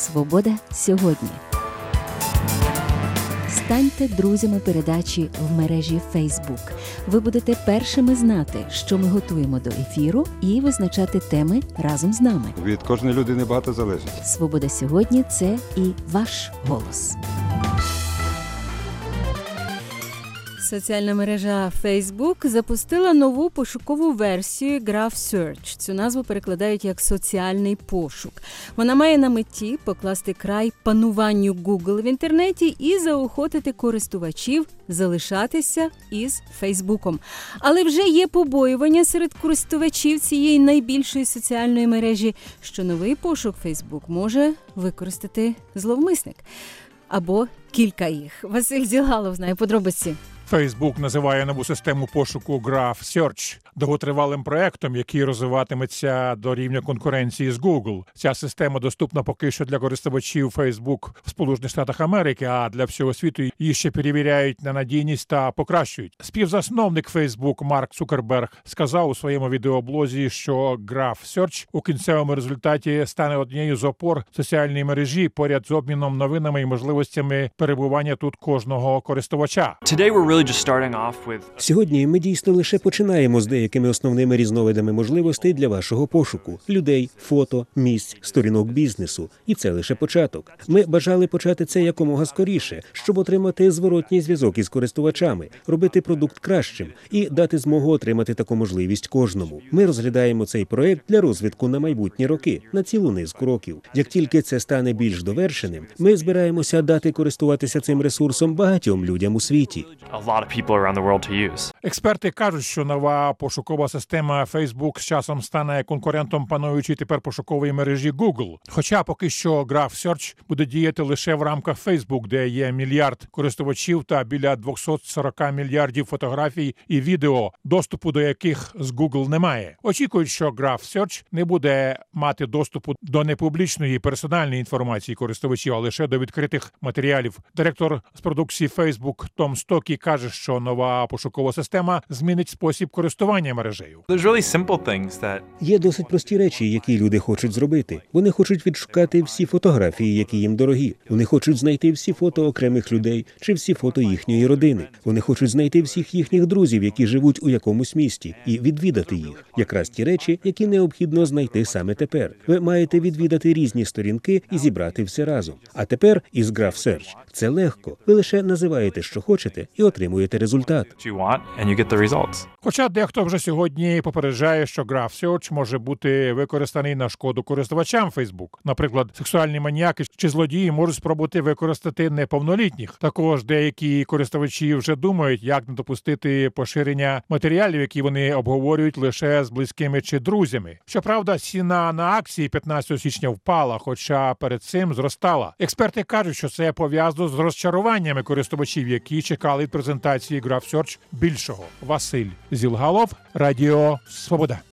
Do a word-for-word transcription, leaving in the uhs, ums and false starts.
Свобода сьогодні. Станьте друзями передачі в мережі Facebook. Ви будете першими знати, що ми готуємо до ефіру, і визначати теми разом з нами. Від кожної людини багато залежить. Свобода сьогодні – це і ваш голос. Соціальна мережа Facebook запустила нову пошукову версію Graph Search. Цю назву перекладають як «соціальний пошук». Вона має на меті покласти край пануванню Google в інтернеті і заохотити користувачів залишатися із Фейсбуком. Але вже є побоювання серед користувачів цієї найбільшої соціальної мережі, що новий пошук Facebook може використати зловмисник. Або кілька їх. Василь Зілгалов знає подробиці. Facebook називає нову систему пошуку Graph Search довготривалим проектом, який розвиватиметься до рівня конкуренції з Google. Ця система доступна поки що для користувачів Facebook в Сполучених Штатах Америки, а для всього світу її ще перевіряють на надійність та покращують. Співзасновник Facebook Марк Цукерберг сказав у своєму відеоблозі, що Graph Search у кінцевому результаті стане однією з опор соціальної мережі поряд з обміном новинами і можливостями перебування тут кожного користувача. Сьогодні ми дійсно лише починаємо з деякими основними різновидами можливостей для вашого пошуку – людей, фото, місць, сторінок бізнесу. І це лише початок. Ми бажали почати це якомога скоріше, щоб отримати зворотній зв'язок із користувачами, робити продукт кращим і дати змогу отримати таку можливість кожному. Ми розглядаємо цей проект для розвитку на майбутні роки, на цілу низку років. Як тільки це стане більш довершеним, ми збираємося дати користуватися цим ресурсом багатьом людям у світі. Експерти кажуть, що нова пошукова система Facebook з часом стане конкурентом пануючої тепер пошукової мережі Google. Хоча поки що Graph Search буде діяти лише в рамках Facebook, де є мільярд користувачів та біля двісті сорок мільярдів фотографій і відео, доступу до яких з Google немає. Очікують, що Graph Search не буде мати доступу до непублічної персональної інформації користувачів, а лише до відкритих матеріалів. Директор з продукції Facebook Том Стокі каже, що нова пошукова система змінить спосіб користування мережею. Є досить прості речі, які люди хочуть зробити. Вони хочуть відшукати всі фотографії, які їм дорогі. Вони хочуть знайти всі фото окремих людей чи всі фото їхньої родини. Вони хочуть знайти всіх їхніх друзів, які живуть у якомусь місті, і відвідати їх. Якраз ті речі, які необхідно знайти саме тепер. Ви маєте відвідати різні сторінки і зібрати все разом. А тепер із Graph Search це легко. Ви лише називаєте, що хочете, і отримуєте результат. Хоча дехто вже сьогодні попереджає, що Graph Search може бути використаний на шкоду користувачам Facebook. Наприклад, сексуальні маніяки чи злодії можуть спробувати використати неповнолітніх. Також деякі користувачі вже думають, як не допустити поширення матеріалів, які вони обговорюють лише з близькими чи друзями. Щоправда, ціна на акції п'ятнадцятого січня впала, хоча перед цим зростала. Експерти кажуть, що це пов'язано з розчаруваннями користувачів, які чекали від презентації Graph Search більшого. Василь Зілгалов, Радіо Свобода.